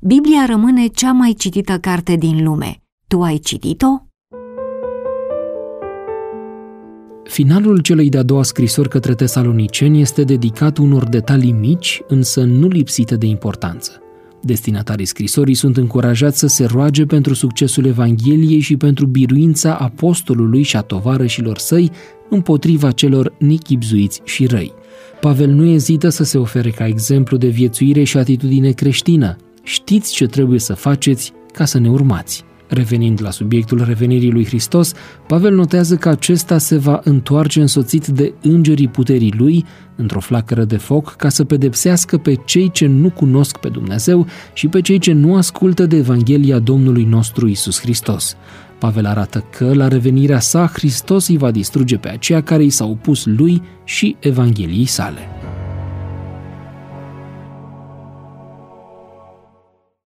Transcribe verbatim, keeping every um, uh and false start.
Biblia rămâne cea mai citită carte din lume. Tu ai citit-o? Finalul celei de-a doua scrisori către Tesaloniceni este dedicat unor detalii mici, însă nu lipsite de importanță. Destinatarii scrisorii sunt încurajați să se roage pentru succesul Evangheliei și pentru biruința apostolului și a tovarășilor săi împotriva celor nechibzuiți și răi. Pavel nu ezită să se ofere ca exemplu de viețuire și atitudine creștină. Știți ce trebuie să faceți ca să ne urmați. Revenind la subiectul revenirii lui Hristos, Pavel notează că acesta se va întoarce însoțit de îngerii puterii lui într-o flacără de foc ca să pedepsească pe cei ce nu cunosc pe Dumnezeu și pe cei ce nu ascultă de Evanghelia Domnului nostru Iisus Hristos. Pavel arată că la revenirea sa Hristos îi va distruge pe aceia care i s-au opus lui și Evangheliei sale.